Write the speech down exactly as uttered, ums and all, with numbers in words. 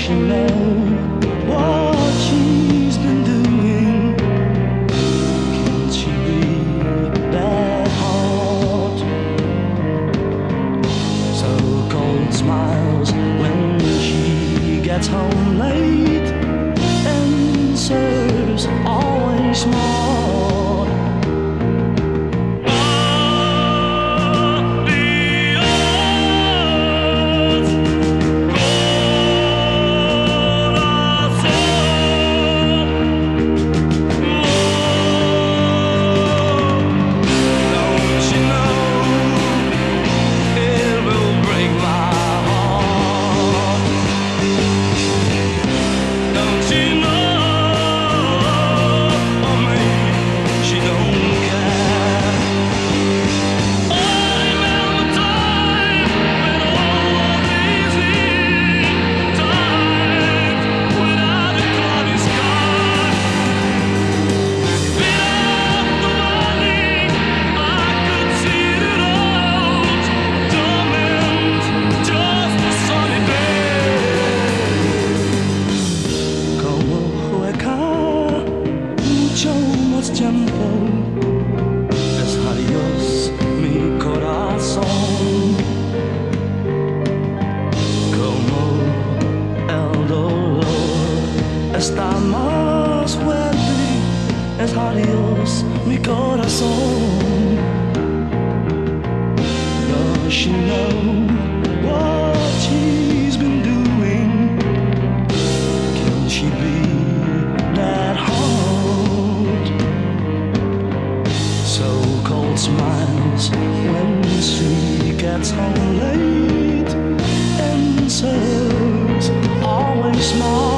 she know what she's been doing? Can she be that hot? So cold smiles when she gets home late, answers always smart. Más tiempo es adiós mi corazón, como el dolor está más fuerte, es adiós mi corazón. Does she know what she's been doing? Can she be that hard? Cold smiles when she gets home late, answers always smart.